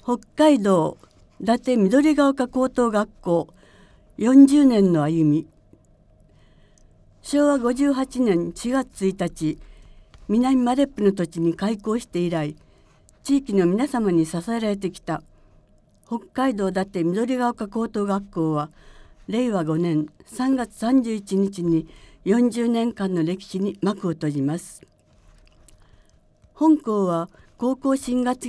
北海道伊達緑が丘高等学校40年の歩み。昭和58年4月1日、南マレップの土地に開校して以来、地域の皆様に支えられてきた北海道伊達緑が丘高等学校は、令和5年3月31日に40年間の歴史に幕を閉じます。本校は高校進学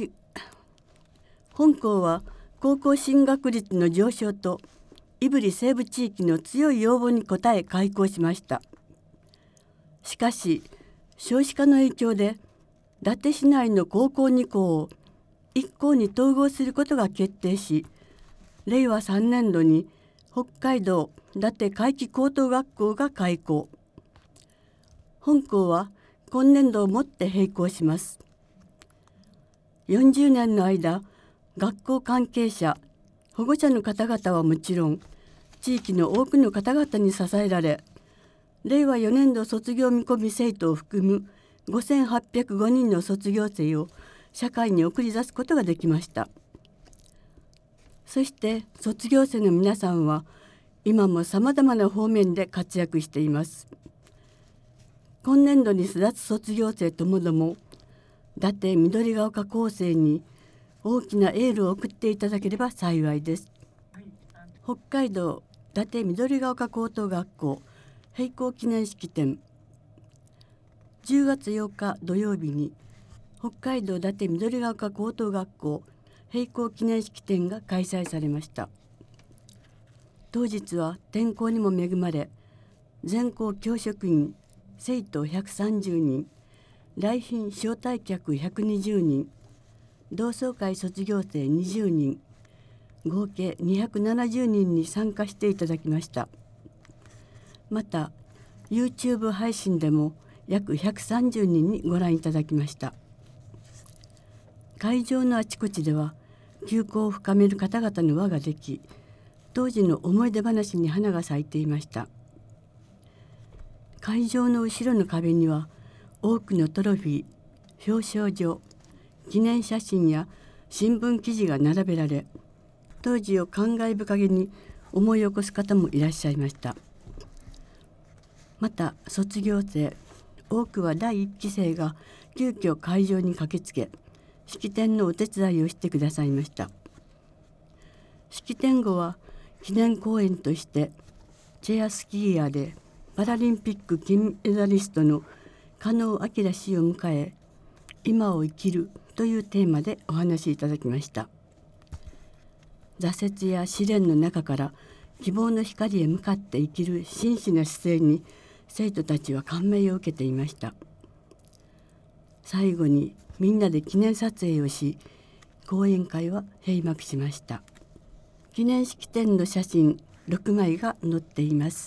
率の上昇と胆振西部地域の強い要望に応え開校しました。しかし少子化の影響で伊達市内の高校2校を1校に統合することが決定し、令和3年度に北海道伊達海輝高等学校が開校。本校は今年度をもって閉校します。40年の間、学校関係者、保護者の方々はもちろん、地域の多くの方々に支えられ、令和4年度卒業見込み生徒を含む5805人の卒業生を社会に送り出すことができました。そして卒業生の皆さんは今もさまざまな方面で活躍しています。今年度に巣立つ卒業生ともども伊達緑が丘高生に大きなエールを送っていただければ幸いです。北海道伊達緑が丘高等学校閉校記念式典。10月8日土曜日に北海道伊達緑が丘高等学校閉校記念式典が開催されました。当日は天候にも恵まれ、全校教職員生徒130人、来賓招待客120人、同窓会卒業生20人、合計270人に参加していただきました。また YouTube 配信でも約130人にご覧いただきました。会場のあちこちでは旧交を深める方々の輪ができ、当時の思い出話に花が咲いていました。会場の後ろの壁には多くのトロフィー、表彰状、記念写真や新聞記事が並べられ、当時を感慨深げに思い起こす方もいらっしゃいました。また卒業生多くは第1期生が急遽会場に駆けつけ、式典のお手伝いをしてくださいました。式典後は記念講演としてチェアスキーヤーでパラリンピック金メダリストの加納彰氏を迎え、今を生きるというテーマでお話しいただきました。挫折や試練の中から希望の光へ向かって生きる真摯な姿勢に生徒たちは感銘を受けていました。最後にみんなで記念撮影をし、講演会は閉幕しました。記念式典の写真6枚が載っています。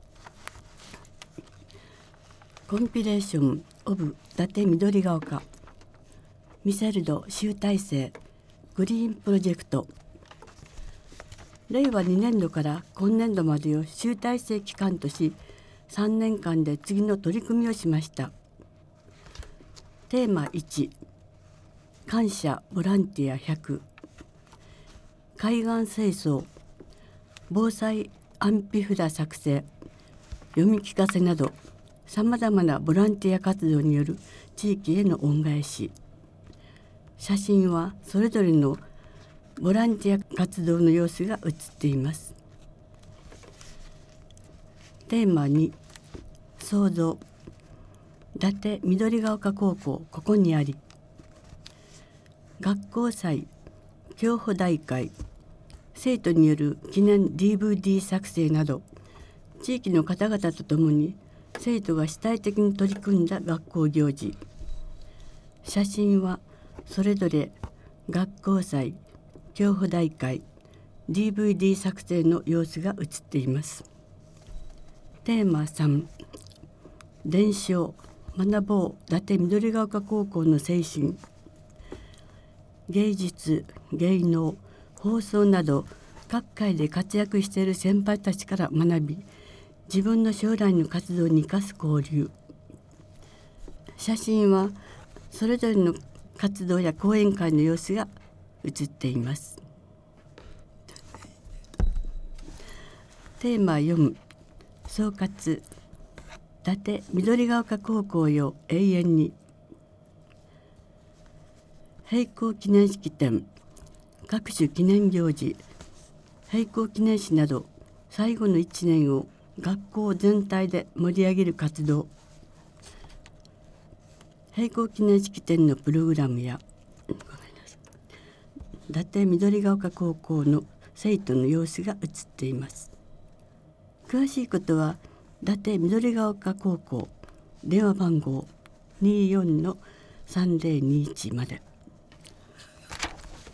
コンピレーションオブ伊達緑が丘ミセルド集大成グリーンプロジェクト。令和2年度から今年度までを集大成期間とし、3年間で次の取り組みをしました。テーマ1、感謝ボランティア100、海岸清掃、防災安否札作成、読み聞かせなどさまざまなボランティア活動による地域への恩返し。写真はそれぞれのボランティア活動の様子が写っています。テーマ2、創造、伊達緑が丘高校ここにあり。学校祭、競歩大会、生徒による記念 DVD 作成など、地域の方々とともに生徒が主体的に取り組んだ学校行事。写真はそれぞれ学校祭、競歩大会、DVD 作成の様子が写っています。テーマ3、伝承、学ぼう伊達緑が丘高校の精神。芸術、芸能、放送など各界で活躍している先輩たちから学び、自分の将来の活動に生かす交流。写真はそれぞれの活動や講演会の様子が写っています。テーマ4、総括。伊達緑が丘高校よ永遠に。閉校記念式典、各種記念行事、閉校記念誌など最後の1年を学校全体で盛り上げる活動。閉校記念式典のプログラムや伊達緑が丘高校の生徒の様子が写っています。詳しいことは伊達緑が丘高校電話番号 24-3021 まで。